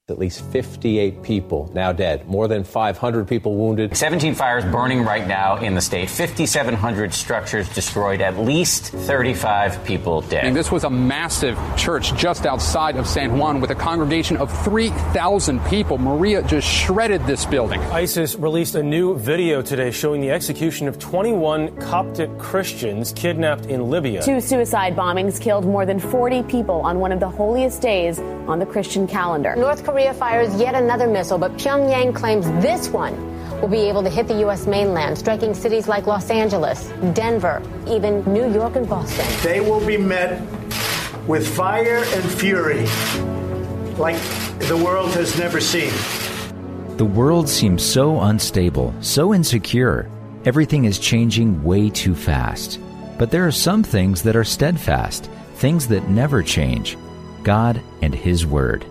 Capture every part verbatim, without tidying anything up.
At least fifty-eight people now dead, more than five hundred people wounded. seventeen fires burning right now in the state, fifty-seven hundred structures destroyed, at least thirty-five people dead. And this was a massive church just outside of San Juan with a congregation of three thousand people. Maria just shredded this building. ISIS released a new video today showing the execution of twenty-one Coptic Christians kidnapped in Libya. Two suicide bombings killed more than forty people on one of the holiest days on the Christian calendar. North Korea fires yet another missile, but Pyongyang claims this one will be able to hit the U S mainland, striking cities like Los Angeles, Denver, even New York and Boston. They will be met with fire and fury like the world has never seen. The world seems so unstable, so insecure. Everything is changing way too fast. But there are some things that are steadfast, things that never change. God and His Word.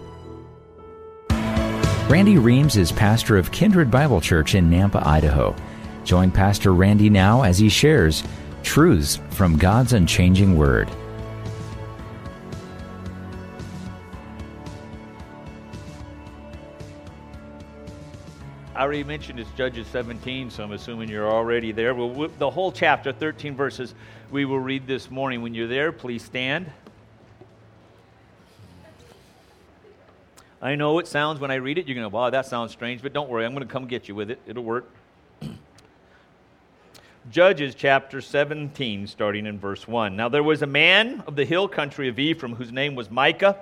Randy Reams is pastor of Kindred Bible Church in Nampa, Idaho. Join Pastor Randy now as he shares truths from God's unchanging Word. I already mentioned it's Judges seventeen, so I'm assuming you're already there. Well, the whole chapter, thirteen verses, we will read this morning. When you're there, please stand. I know it sounds, when I read it, you're going to, wow, that sounds strange, but don't worry, I'm going to come get you with it. It'll work. Judges chapter seventeen, starting in verse one. Now there was a man of the hill country of Ephraim whose name was Micah,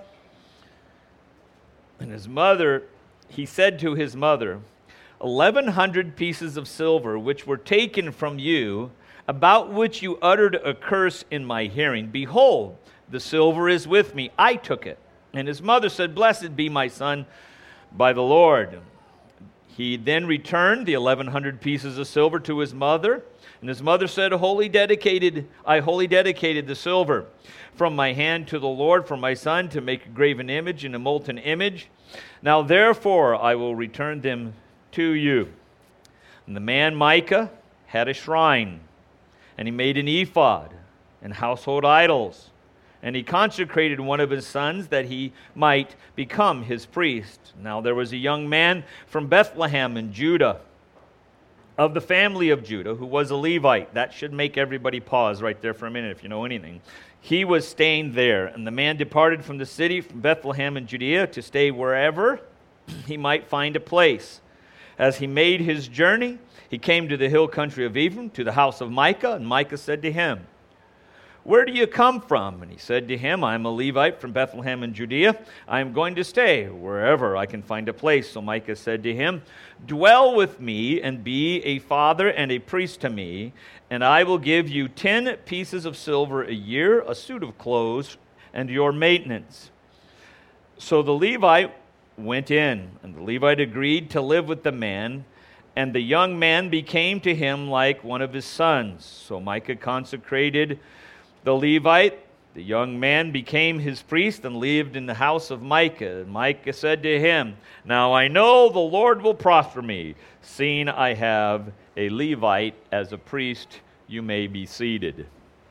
and his mother, he said to his mother, eleven hundred pieces of silver which were taken from you, about which you uttered a curse in my hearing. Behold, the silver is with me. I took it. And his mother said, blessed be my son by the Lord. He then returned the eleven hundred pieces of silver to his mother. And his mother said, Wholly dedicated, I wholly dedicated the silver from my hand to the Lord for my son to make a graven image and a molten image. Now therefore I will return them to you. And the man Micah had a shrine, and he made an ephod and household idols. And he consecrated one of his sons that he might become his priest. Now there was a young man from Bethlehem in Judah, of the family of Judah, who was a Levite. That should make everybody pause right there for a minute if you know anything. He was staying there, and the man departed from the city, from Bethlehem in Judea, to stay wherever he might find a place. As he made his journey, he came to the hill country of Ephraim, to the house of Micah, and Micah said to him, Where do you come from? And he said to him, I am a Levite from Bethlehem in Judea. I am going to stay wherever I can find a place. So Micah said to him, Dwell with me and be a father and a priest to me, and I will give you ten pieces of silver a year, a suit of clothes, and your maintenance. So the Levite went in, and the Levite agreed to live with the man, and the young man became to him like one of his sons. So Micah consecrated the Levite. The young man became his priest and lived in the house of Micah. And Micah said to him, Now I know the Lord will prosper me, seeing I have a Levite as a priest. You may be seated.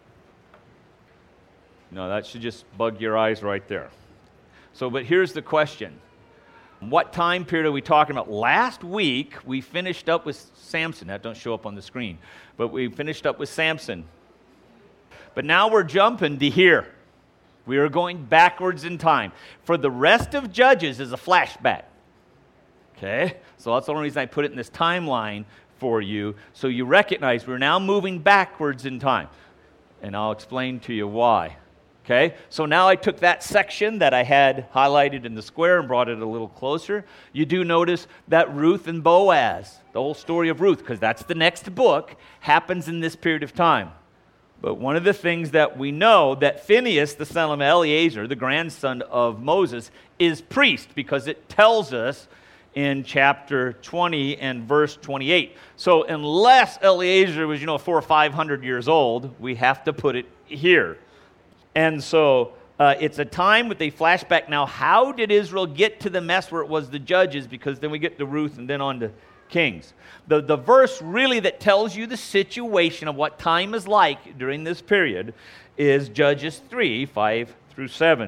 No, that should just bug your eyes right there. So, but here's the question. What time period are we talking about? Last week, we finished up with Samson. That don't show up on the screen. But we finished up with Samson. But now we're jumping to here. We are going backwards in time. For the rest of Judges is a flashback. Okay? So that's the only reason I put it in this timeline for you. So you recognize we're now moving backwards in time. And I'll explain to you why. Okay? So now I took that section that I had highlighted in the square and brought it a little closer. You do notice that Ruth and Boaz, the whole story of Ruth, because that's the next book, happens in this period of time. But one of the things that we know, that Phinehas, the son of Eleazar, the grandson of Moses, is priest, because it tells us in chapter twenty and verse twenty-eight. So unless Eleazar was, you know, four or five hundred years old, we have to put it here. And so uh, it's a time with a flashback. Now, how did Israel get to the mess where it was the Judges? Because then we get to Ruth and then on to Kings. The, the verse really that tells you the situation of what time is like during this period is Judges three, five through seven.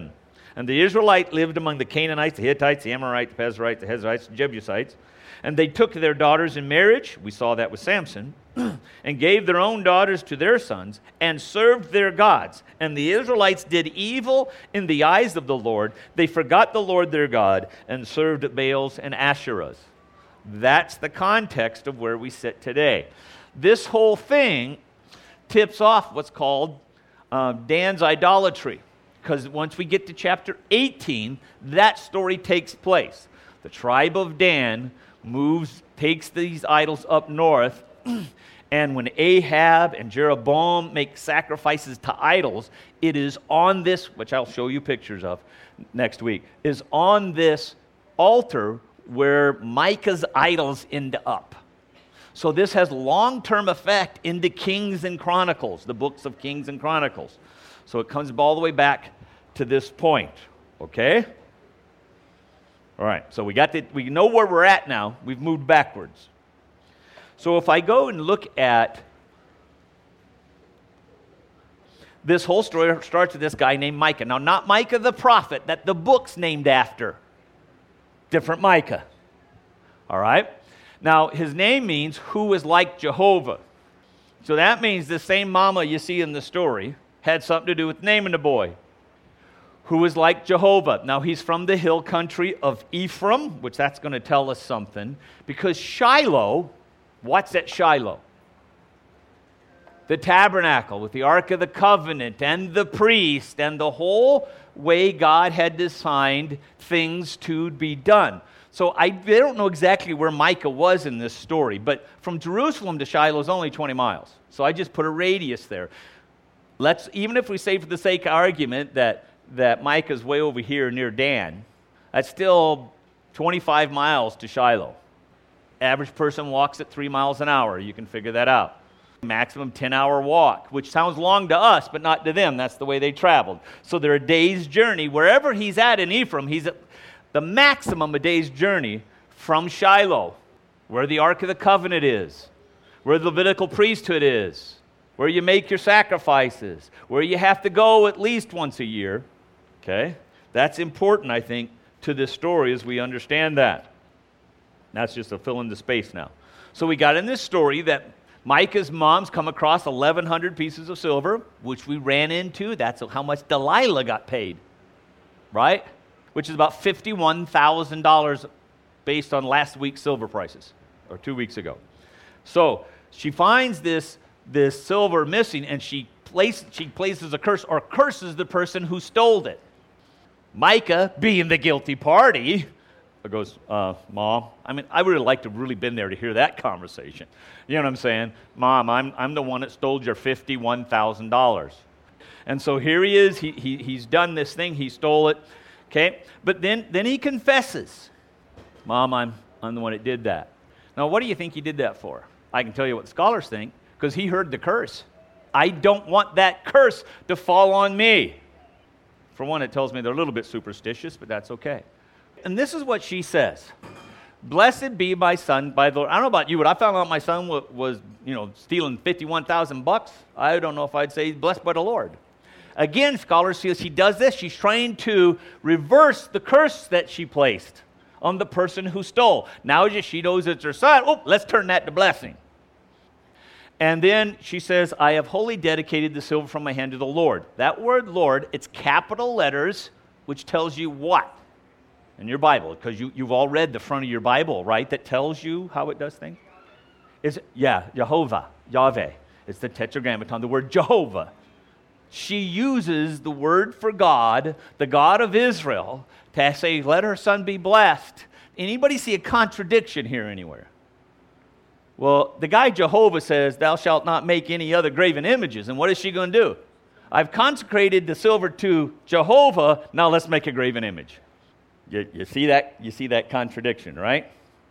And the Israelite lived among the Canaanites, the Hittites, the Amorites, the Perizzites, the Hezekites, the Jebusites. And they took their daughters in marriage, we saw that with Samson, and gave their own daughters to their sons, and served their gods. And the Israelites did evil in the eyes of the Lord. They forgot the Lord their God, and served Baals and Asherahs. That's the context of where we sit today. This whole thing tips off what's called uh, Dan's idolatry. Because once we get to chapter eighteen, that story takes place. The tribe of Dan moves, takes these idols up north, and when Ahab and Jeroboam make sacrifices to idols, it is on this, which I'll show you pictures of next week, is on this altar where Micah's idols end up. So this has long-term effect into Kings and Chronicles, the books of Kings and Chronicles. So it comes all the way back to this point, okay? All right, so we got the, we know where we're at now. We've moved backwards. So if I go and look at this whole story, starts with this guy named Micah. Now, not Micah the prophet that the book's named after. Different Micah. All right? Now, his name means who is like Jehovah. So that means the same mama you see in the story had something to do with naming the boy. Who is like Jehovah. Now, he's from the hill country of Ephraim, which that's going to tell us something. Because Shiloh, what's at Shiloh? The tabernacle with the Ark of the Covenant and the priest and the whole way God had designed things to be done. So I, I don't know exactly where Micah was in this story, but from Jerusalem to Shiloh is only twenty miles. So I just put a radius there. Let's, even if we say for the sake of argument that, that Micah's way over here near Dan, that's still twenty-five miles to Shiloh. Average person walks at three miles an hour. You can figure that out. Maximum ten-hour walk, which sounds long to us, but not to them. That's the way they traveled. So they're a day's journey. Wherever he's at in Ephraim, he's at the maximum a day's journey from Shiloh, where the Ark of the Covenant is, where the Levitical priesthood is, where you make your sacrifices, where you have to go at least once a year. Okay? That's important, I think, to this story as we understand that. That's just a fill in the space now. So we got in this story that Micah's mom's come across eleven hundred pieces of silver, which we ran into. That's how much Delilah got paid, right? Which is about fifty-one thousand dollars based on last week's silver prices, or two weeks ago. So she finds this, this silver missing, and she, place, she places a curse, or curses the person who stole it. Micah, being the guilty party, goes, uh, Mom, I mean, I would have liked to have really been there to hear that conversation. You know what I'm saying? Mom, I'm, I'm the one that stole your fifty-one thousand dollars. And so here he is. He, he, he's done this thing. He stole it. Okay? But then, then he confesses. Mom, I'm, I'm the one that did that. Now, what do you think he did that for? I can tell you what the scholars think, because he heard the curse. I don't want that curse to fall on me. For one, it tells me they're a little bit superstitious, but that's okay. And this is what she says. Blessed be my son by the Lord. I don't know about you, but I found out my son was, was you know, stealing fifty-one thousand bucks. I don't know if I'd say blessed by the Lord. Again, scholars feel she does this. She's trying to reverse the curse that she placed on the person who stole. Now that she knows it's her son, oh, let's turn that to blessing. And then she says, I have wholly dedicated the silver from my hand to the Lord. That word Lord, it's capital letters, which tells you what? In your Bible, because you, you've all read the front of your Bible, right, that tells you how it does things? Is yeah, Jehovah, Yahweh. It's the tetragrammaton, the word Jehovah. She uses the word for God, the God of Israel, to say, let her son be blessed. Anybody see a contradiction here anywhere? Well, the guy Jehovah says, thou shalt not make any other graven images. And what is she going to do? I've consecrated the silver to Jehovah, now let's make a graven image. You, you see that? You see that contradiction, right?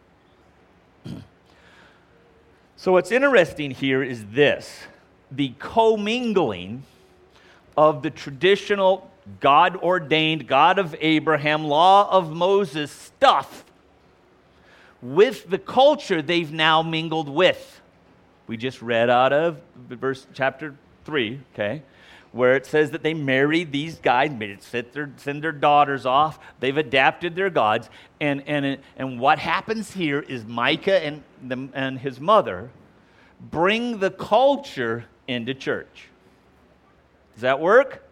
So what's interesting here is this. The commingling of the traditional God-ordained, God of Abraham, law of Moses stuff with the culture they've now mingled with. We just read out of verse chapter three, okay, where it says that they married these guys, made it sit their, send their daughters off. They've adapted their gods. And, and, and what happens here is Micah and, the, and his mother bring the culture into church. Does that work?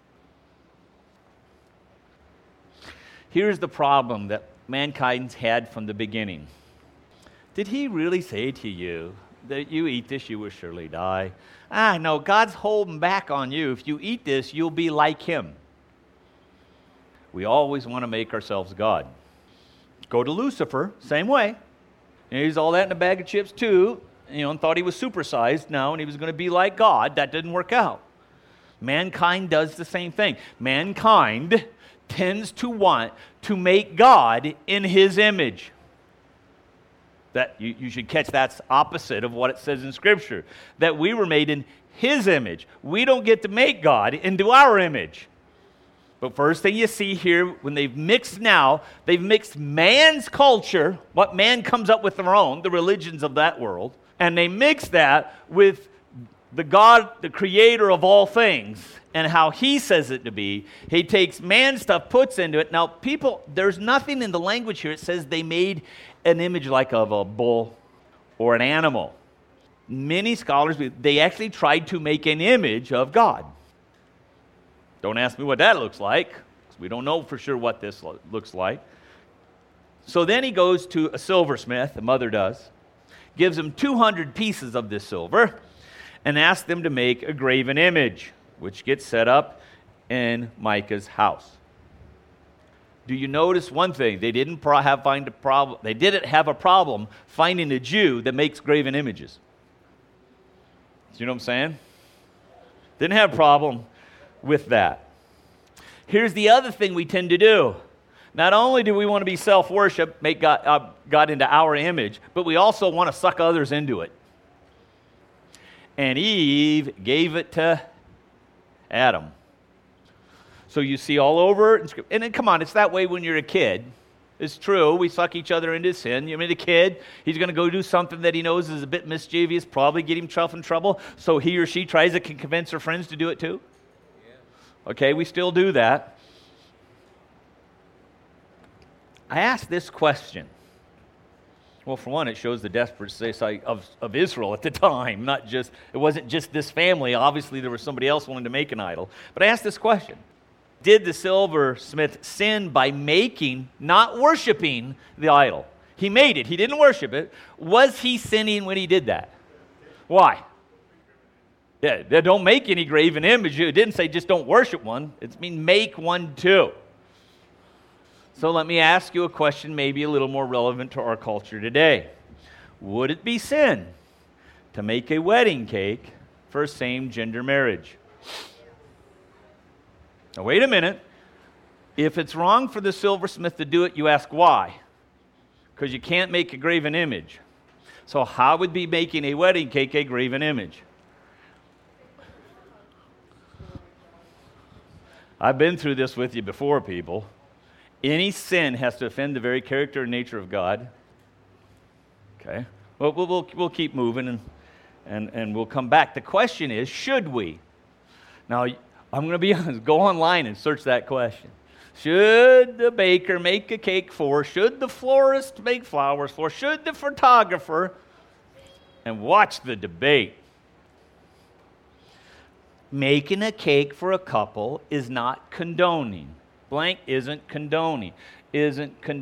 Here's the problem that mankind's had from the beginning. Did he really say to you that you eat this, you will surely die? Ah, no, God's holding back on you. If you eat this, you'll be like him. We always want to make ourselves God. Go to Lucifer, same way. And he's all that in a bag of chips too, you know, and thought he was supersized now and he was going to be like God. That didn't work out. Mankind does the same thing. Mankind tends to want to make God in his image. That you, you should catch that's opposite of what it says in Scripture. That we were made in his image. We don't get to make God into our image. But first thing you see here, when they've mixed now, they've mixed man's culture, what man comes up with their own, the religions of that world, and they mix that with the God, the creator of all things, and how he says it to be. He takes man stuff, puts into it. Now, people, there's nothing in the language here. It says they made an image like of a bull or an animal. Many scholars, they actually tried to make an image of God. Don't ask me what that looks like. We don't know for sure what this lo- looks like. So then he goes to a silversmith, the mother does, gives him two hundred pieces of this silver, and asks them to make a graven image, which gets set up in Micah's house. Do you notice one thing? They didn't pro- have find a problem. They didn't have a problem finding a Jew that makes graven images. Do you know what I'm saying? Didn't have a problem with that. Here's the other thing we tend to do. Not only do we want to be self-worship, make God, uh, God into our image, but we also want to suck others into it. And Eve gave it to Adam. So you see all over in Scripture. And then, come on, it's that way when you're a kid. It's true. We suck each other into sin. You mean a kid, he's going to go do something that he knows is a bit mischievous, probably get himself in trouble, so he or she tries to convince her friends to do it too? Yeah. Okay, we still do that. I asked this question. Well, for one, it shows the desperate state of, of Israel at the time. Not just, it wasn't just this family. Obviously, there was somebody else wanting to make an idol. But I asked this question. Did the silversmith sin by making, not worshiping the idol? He made it. He didn't worship it. Was he sinning when he did that? Why? Yeah, don't make any graven image. It didn't say just don't worship one. It means make one too. So let me ask you a question maybe a little more relevant to our culture today. Would it be sin to make a wedding cake for same-gender marriage? Now wait a minute. If it's wrong for the silversmith to do it, you ask why? Because you can't make a graven image. So how would be making a wedding cake a graven image? I've been through this with you before, people. Any sin has to offend the very character and nature of God. Okay? Well, we'll, we'll, we'll keep moving and, and, and we'll come back. The question is, should we? Now, I'm going to be honest. Go online and search that question. Should the baker make a cake for? Should the florist make flowers for? Should the photographer? And watch the debate. Making a cake for a couple is not condoning. Blank isn't condoning, isn't con...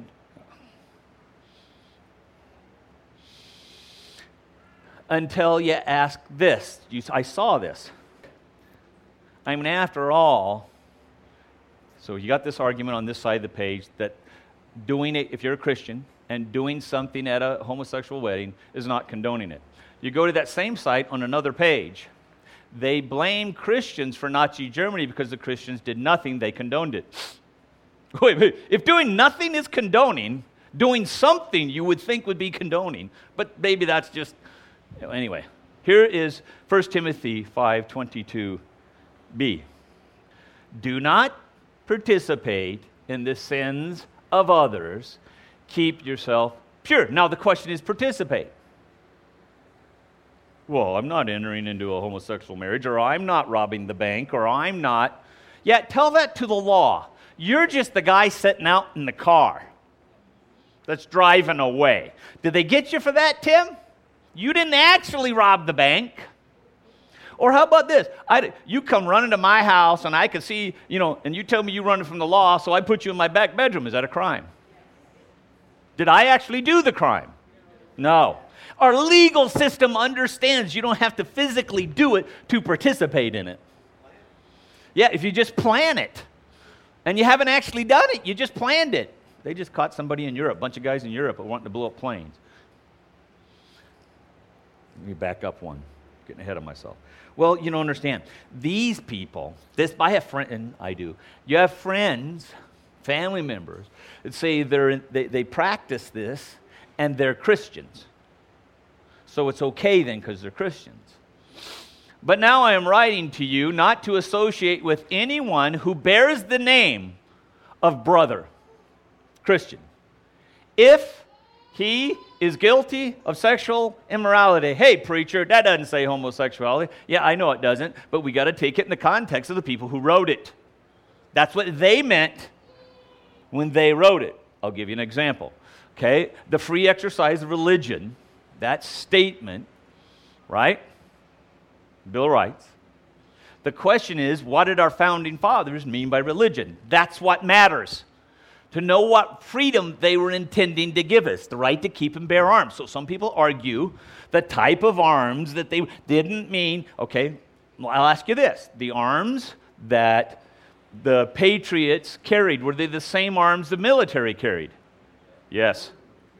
Until you ask this. You, I saw this. I mean, after all, so you got this argument on this side of the page that doing it, if you're a Christian, and doing something at a homosexual wedding is not condoning it. You go to that same site on another page. They blame Christians for Nazi Germany because the Christians did nothing, they condoned it. Wait, wait, if doing nothing is condoning, doing something you would think would be condoning, but maybe that's just, anyway. Here is First Timothy five twenty-two b. Do not participate in the sins of others. Keep yourself pure. Now the question is participate. Well, I'm not entering into a homosexual marriage, or I'm not robbing the bank, or I'm not. Yeah, tell that to the law. You're just the guy sitting out in the car that's driving away. Did they get you for that, Tim? You didn't actually rob the bank. Or how about this? I, you come running to my house, and I can see, you know, and you tell me you're running from the law, so I put you in my back bedroom. Is that a crime? Did I actually do the crime? No. Our legal system understands you don't have to physically do it to participate in it. Yeah, if you just plan it, and you haven't actually done it, you just planned it. They just caught somebody in Europe, a bunch of guys in Europe who wanting to blow up planes. Let me back up one, getting ahead of myself. Well, you don't understand. These people, this, I have friends, and I do. You have friends, family members, that say they're, they, they practice this, and they're Christians. So it's okay then because they're Christians. But now I am writing to you not to associate with anyone who bears the name of brother, Christian, if he is guilty of sexual immorality. Hey, preacher, that doesn't say homosexuality. Yeah, I know it doesn't, but we got to take it in the context of the people who wrote it. That's what they meant when they wrote it. I'll give you an example. Okay, the free exercise of religion, that statement, right? Bill of Rights. The question is, what did our founding fathers mean by religion? That's what matters. To know what freedom they were intending to give us, the right to keep and bear arms. So some people argue the type of arms that they didn't mean, okay, well, I'll ask you this. The arms that the patriots carried, were they the same arms the military carried? Yes.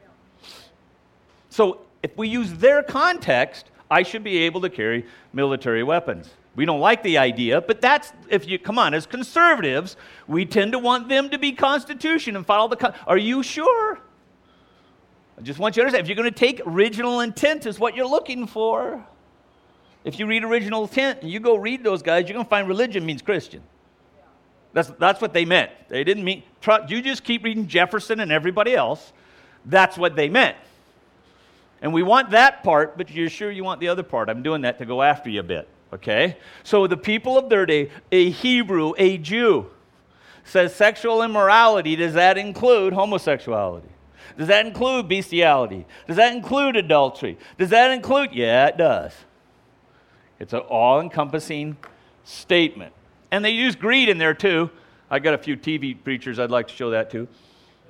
So if we use their context, I should be able to carry military weapons. We don't like the idea, but that's, if you, come on, as conservatives, we tend to want them to be Constitution and follow the, con- are you sure? I just want you to understand, if you're going to take original intent is what you're looking for. If you read original intent and you go read those guys, you're going to find religion means Christian. That's, that's what they meant. They didn't mean, try, you just keep reading Jefferson and everybody else. That's what they meant. And we want that part, but you're sure you want the other part. I'm doing that to go after you a bit. Okay? So the people of their day, a Hebrew, a Jew, says sexual immorality, does that include homosexuality? Does that include bestiality? Does that include adultery? Does that include? Yeah, it does. It's an all-encompassing statement. And they use greed in there too. I got a few T V preachers I'd like to show that to.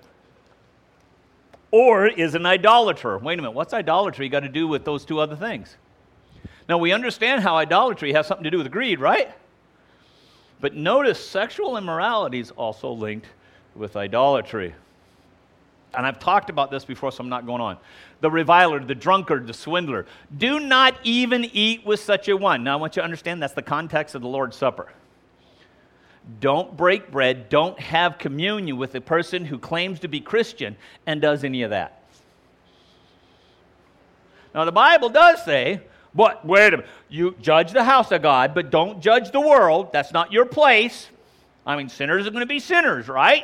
Or is an idolater. Wait a minute, what's idolatry got to do with those two other things? Now, we understand how idolatry has something to do with greed, right? But notice sexual immorality is also linked with idolatry. And I've talked about this before, so I'm not going on. The reviler, the drunkard, the swindler. Do not even eat with such a one. Now, I want you to understand that's the context of the Lord's Supper. Don't break bread. Don't have communion with a person who claims to be Christian and does any of that. Now, the Bible does say, but wait a minute, you judge the house of God, but don't judge the world. That's not your place. I mean, sinners are going to be sinners, right?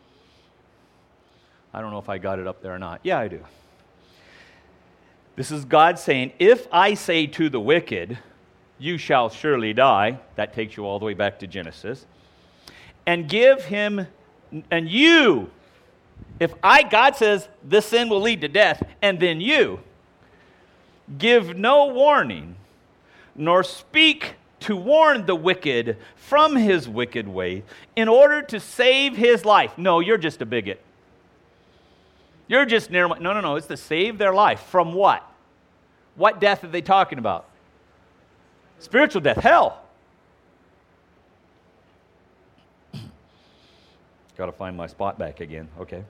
I don't know if I got it up there or not. Yeah, I do. This is God saying, if I say to the wicked, you shall surely die, that takes you all the way back to Genesis, and give him, and you, if I, God says, this sin will lead to death, and then you, give no warning, nor speak to warn the wicked from his wicked way in order to save his life. No, you're just a bigot. You're just near, no, no, no, it's to save their life. From what? What death are they talking about? Spiritual death, hell. Got to find my spot back again, okay.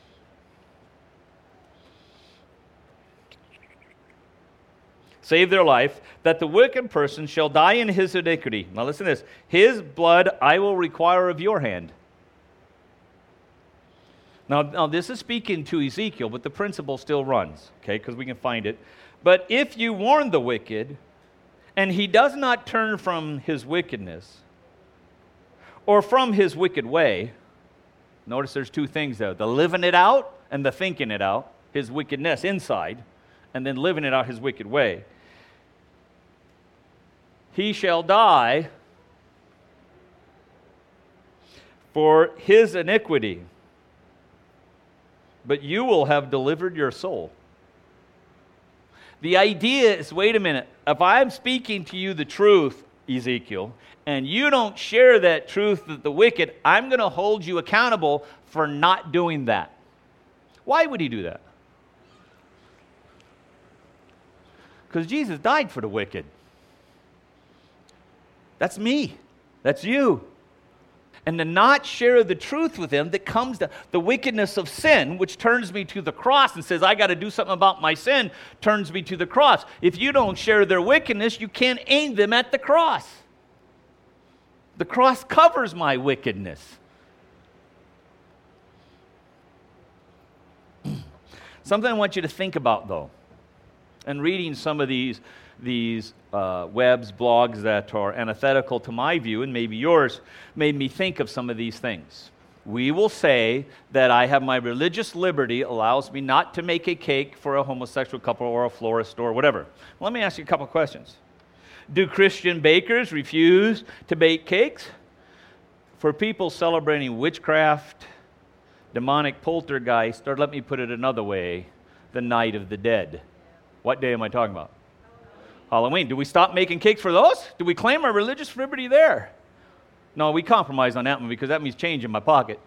Save their life, that the wicked person shall die in his iniquity. Now listen to this. His blood I will require of your hand. Now, now this is speaking to Ezekiel, but the principle still runs, okay, because we can find it. But if you warn the wicked, and he does not turn from his wickedness, or from his wicked way, notice there's two things there, the living it out and the thinking it out, his wickedness inside, and then living it out his wicked way. he shall die for his iniquity, but you will have delivered your soul. The idea is, wait a minute, if I'm speaking to you the truth, Ezekiel, and you don't share that truth with the wicked, I'm going to hold you accountable for not doing that. Why would he do that? Because Jesus died for the wicked. That's me. That's you. And to not share the truth with them, that comes to the wickedness of sin, which turns me to the cross and says, I got to do something about my sin, turns me to the cross. If you don't share their wickedness, you can't aim them at the cross. The cross covers my wickedness. Something I want you to think about, though, and reading some of these, these uh, webs, blogs that are antithetical to my view, and maybe yours, made me think of some of these things. We will say that I have my religious liberty allows me not to make a cake for a homosexual couple or a florist or whatever. Let me ask you a couple of questions. Do Christian bakers refuse to bake cakes for people celebrating witchcraft, demonic poltergeist, or let me put it another way, the Night of the Dead? What day am I talking about? Halloween. Do we stop making cakes for those? Do we claim our religious liberty there? No, we compromise on that one because that means change in my pocket.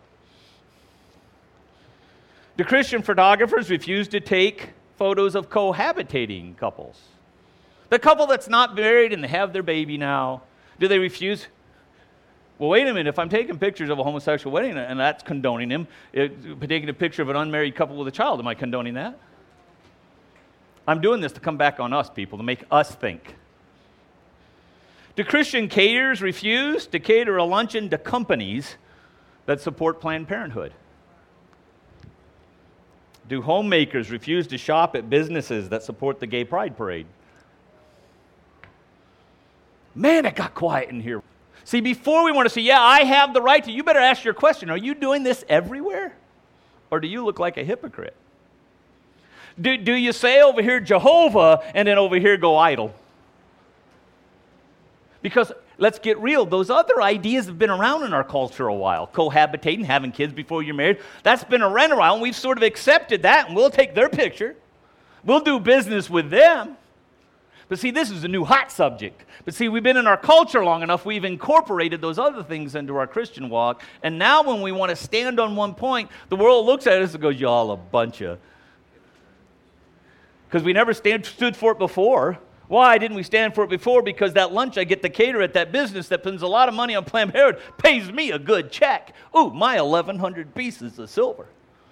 Do Christian photographers refuse to take photos of cohabitating couples? The couple that's not married and they have their baby now, do they refuse? Well, wait a minute. If I'm taking pictures of a homosexual wedding and that's condoning him, it, taking a picture of an unmarried couple with a child, am I condoning that? I'm doing this to come back on us, people, to make us think. Do Christian caterers refuse to cater a luncheon to companies that support Planned Parenthood? Do homemakers refuse to shop at businesses that support the Gay Pride Parade? Man, it got quiet in here. See, before we want to say, yeah, I have the right to, you better ask your question, are you doing this everywhere? Or do you look like a hypocrite? Do, do you say over here Jehovah and then over here go idol? Because let's get real, those other ideas have been around in our culture a while. Cohabitating, having kids before you're married, that's been around a while, and we've sort of accepted that, and we'll take their picture. We'll do business with them. But see, this is a new hot subject. But see, we've been in our culture long enough, we've incorporated those other things into our Christian walk, and now when we want to stand on one point, the world looks at us and goes, y'all a bunch of... Because we never stand, stood for it before. Why didn't we stand for it before? Because that lunch I get to cater at that business that spends a lot of money on Planned Parenthood pays me a good check. Ooh, my eleven hundred pieces of silver.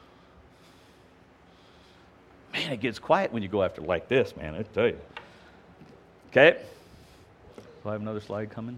Man, it gets quiet when you go after like this, man, I tell you. Okay? Do I have another slide coming?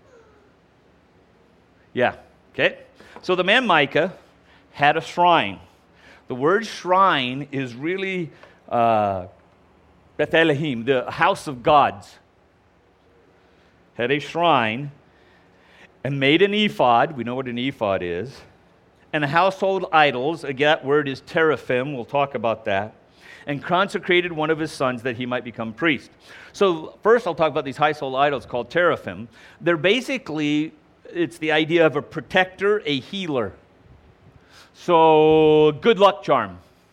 Yeah, okay. So the man Micah had a shrine. The word shrine is really... Uh, Beth Elohim, the house of gods, had a shrine and made an ephod. We know what an ephod is. And household idols, again, that word is teraphim. We'll talk about that. And consecrated one of his sons that he might become priest. So first I'll talk about these household idols called teraphim. They're basically, it's the idea of a protector, a healer. So good luck charm.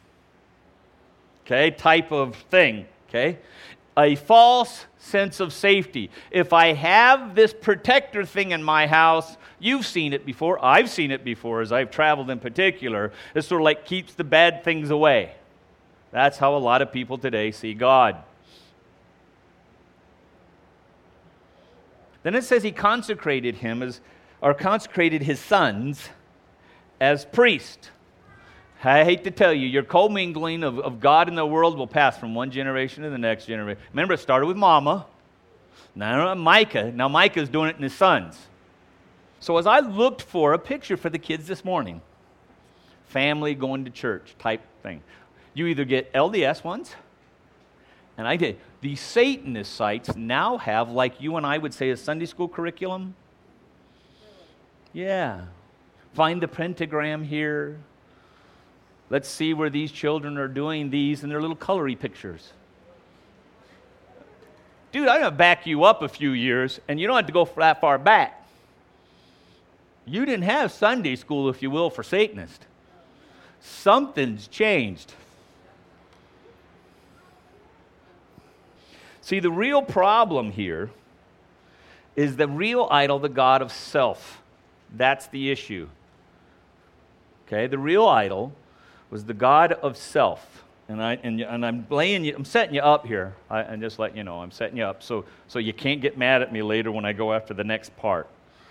Okay, type of thing. Okay? A false sense of safety. If I have this protector thing in my house, you've seen it before, I've seen it before as I've traveled in particular, it sort of like keeps the bad things away. That's how a lot of people today see God. Then it says he consecrated him as, or consecrated his sons as priests. I hate to tell you, your commingling of, of God and the world will pass from one generation to the next generation. Remember, it started with Mama. Now Micah. Now Micah's doing it in his sons. So as I looked for a picture for the kids this morning, family going to church type thing, you either get L D S ones, and I did. The Satanist sites now have, like you and I would say, a Sunday school curriculum. Yeah. Find the pentagram here. Let's see where these children are doing these, and they're little colory pictures. dude, I'm going to back you up a few years, and you don't have to go that far back. You didn't have Sunday school, if you will, for Satanists. Something's changed. See, the real problem here is the real idol, the god of self. That's the issue. Okay, the real idol was the god of self. And I and, and I'm laying you, I'm setting you up here. I, I'm just letting you know, I'm setting you up so so you can't get mad at me later when I go after the next part.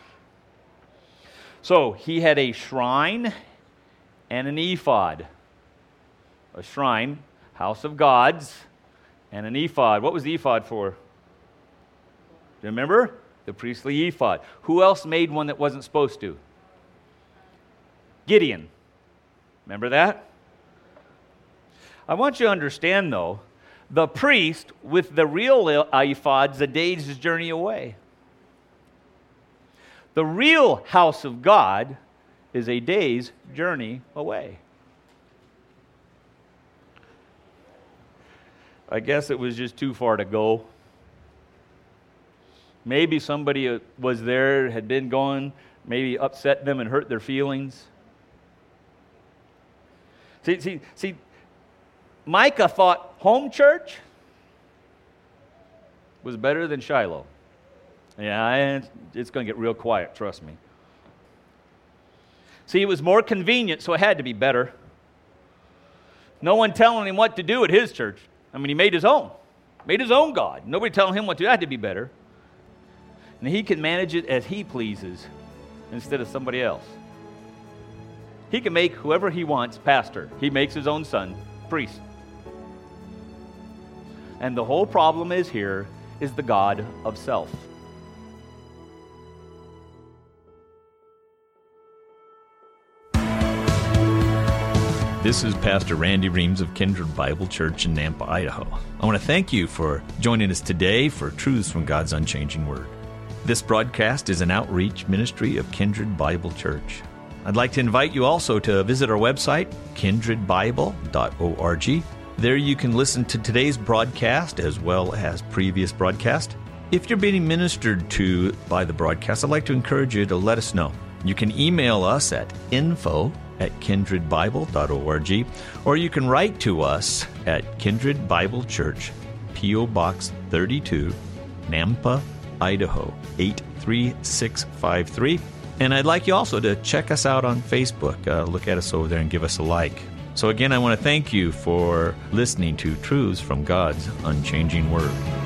So he had a shrine and an ephod. A shrine, house of gods, and an ephod. What was the ephod for? Remember? The priestly ephod. Who else made one that wasn't supposed to? Gideon. Remember that? I want you to understand, though, the priest with the real ephod is a day's journey away. The real house of God is a day's journey away. I guess it was just too far to go. Maybe somebody was there, had been gone, maybe upset them and hurt their feelings. See, see, see, Micah thought home church was better than Shiloh. Yeah, it's going to get real quiet, trust me. See, it was more convenient, so it had to be better. No one telling him what to do at his church. I mean, he made his own. Made his own God. Nobody telling him what to do. That had to be better. And he can manage it as he pleases instead of somebody else. He can make whoever he wants pastor. He makes his own son priest. And the whole problem is here is the god of self. This is Pastor Randy Reams of Kindred Bible Church in Nampa, Idaho. I want to thank you for joining us today for Truths from God's Unchanging Word. This broadcast is an outreach ministry of Kindred Bible Church. I'd like to invite you also to visit our website, kindred bible dot org. There you can listen to today's broadcast as well as previous broadcasts. If you're being ministered to by the broadcast, I'd like to encourage you to let us know. You can email us at info at kindred bible dot org, or you can write to us at Kindred Bible Church, P O Box thirty-two, Nampa, Idaho, eight three six five three. And I'd like you also to check us out on Facebook. Uh, look at us over there and give us a like. So again, I want to thank you for listening to Truths from God's Unchanging Word.